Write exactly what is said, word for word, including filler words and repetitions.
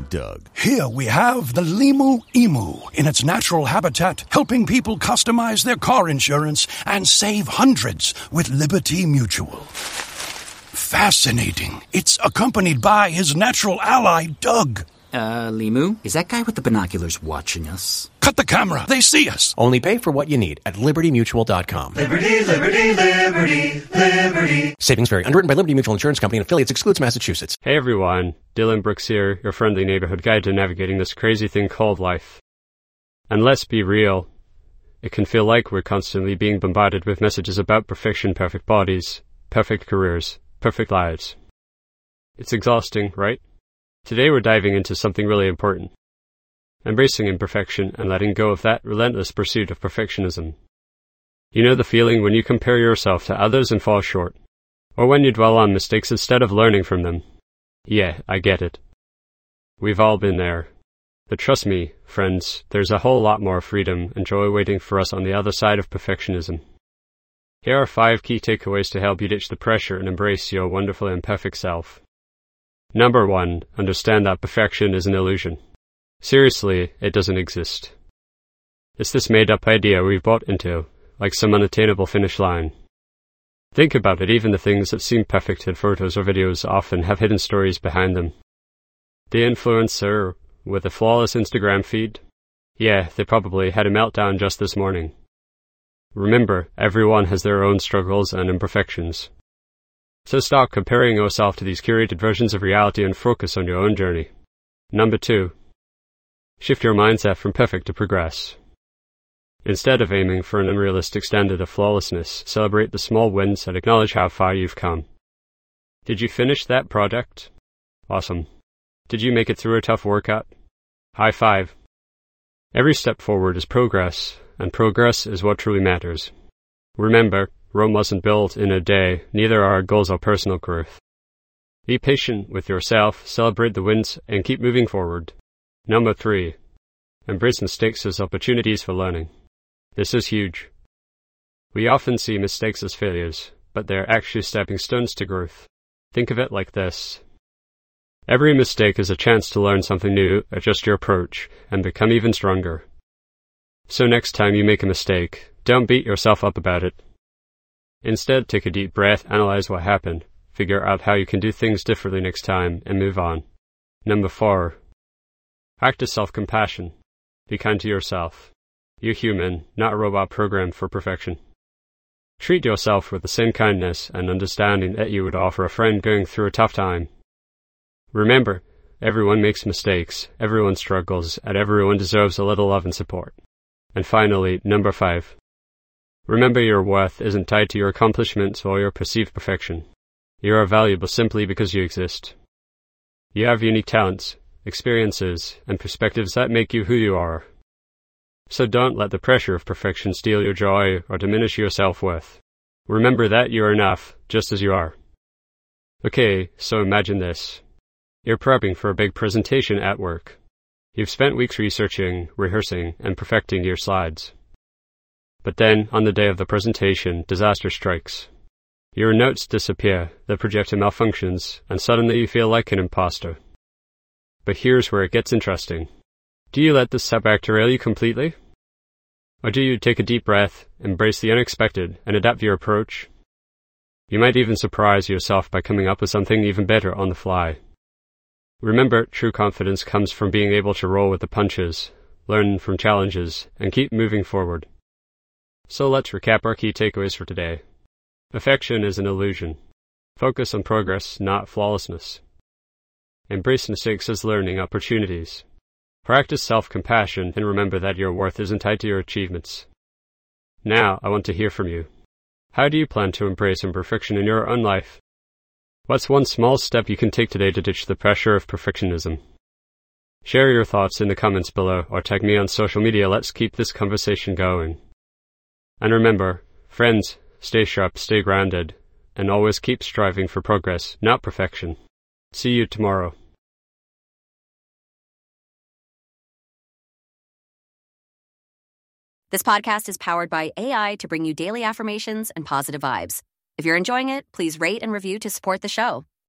Doug. Here we have the Limu Emu in its natural habitat, helping people customize their car insurance and save hundreds with Liberty Mutual. Fascinating. It's accompanied by his natural ally, Doug. Uh, Limu, is that guy with the binoculars watching us? Cut the camera. They see us. Only pay for what you need at liberty mutual dot com. Liberty, liberty, liberty, liberty. Savings vary. Underwritten by Liberty Mutual Insurance Company and affiliates. Excludes Massachusetts. Hey everyone, Dylan Brooks here, your friendly neighborhood guide to navigating this crazy thing called life. And let's be real, it can feel like we're constantly being bombarded with messages about perfection, perfect bodies, perfect careers, perfect lives. It's exhausting, right? Today we're diving into something really important. Embracing imperfection and letting go of that relentless pursuit of perfectionism. You know the feeling when you compare yourself to others and fall short? Or when you dwell on mistakes instead of learning from them? Yeah, I get it. We've all been there. But trust me, friends, there's a whole lot more freedom and joy waiting for us on the other side of perfectionism. Here are five key takeaways to help you ditch the pressure and embrace your wonderful imperfect self. Number one, understand that perfection is an illusion. Seriously, it doesn't exist. It's this made-up idea we've bought into, like some unattainable finish line. Think about it, even the things that seem perfect in photos or videos often have hidden stories behind them. The influencer with a flawless Instagram feed? Yeah, they probably had a meltdown just this morning. Remember, everyone has their own struggles and imperfections. So stop comparing yourself to these curated versions of reality and focus on your own journey. Number two, shift your mindset from perfect to progress. Instead of aiming for an unrealistic standard of flawlessness, celebrate the small wins and acknowledge how far you've come. Did you finish that project? Awesome. Did you make it through a tough workout? High five. Every step forward is progress, and progress is what truly matters. Remember, Rome wasn't built in a day, neither are our goals or personal growth. Be patient with yourself, celebrate the wins, and keep moving forward. Number three, embrace mistakes as opportunities for learning. This is huge. We often see mistakes as failures, but they're actually stepping stones to growth. Think of it like this. Every mistake is a chance to learn something new, adjust your approach, and become even stronger. So next time you make a mistake, don't beat yourself up about it. Instead, take a deep breath, analyze what happened, figure out how you can do things differently next time, and move on. Number four, practice self-compassion. Be kind to yourself. You're human, not a robot programmed for perfection. Treat yourself with the same kindness and understanding that you would offer a friend going through a tough time. Remember, everyone makes mistakes, everyone struggles, and everyone deserves a little love and support. And finally, number five, remember your worth isn't tied to your accomplishments or your perceived perfection. You are valuable simply because you exist. You have unique talents, experiences, and perspectives that make you who you are. So don't let the pressure of perfection steal your joy or diminish your self-worth. Remember that you are enough, just as you are. Okay, so imagine this. You're prepping for a big presentation at work. You've spent weeks researching, rehearsing, and perfecting your slides. But then, on the day of the presentation, disaster strikes. Your notes disappear, the projector malfunctions, and suddenly you feel like an imposter. But here's where it gets interesting. Do you let this setback derail you completely? Or do you take a deep breath, embrace the unexpected, and adapt your approach? You might even surprise yourself by coming up with something even better on the fly. Remember, true confidence comes from being able to roll with the punches, learn from challenges, and keep moving forward. So let's recap our key takeaways for today. Perfection is an illusion. Focus on progress, not flawlessness. Embrace mistakes as learning opportunities. Practice self-compassion and remember that your worth isn't tied to your achievements. Now, I want to hear from you. How do you plan to embrace imperfection in your own life? What's one small step you can take today to ditch the pressure of perfectionism? Share your thoughts in the comments below or tag me on social media. Let's keep this conversation going. And remember, friends, stay sharp, stay grounded, and always keep striving for progress, not perfection. See you tomorrow. This podcast is powered by A I to bring you daily affirmations and positive vibes. If you're enjoying it, please rate and review to support the show.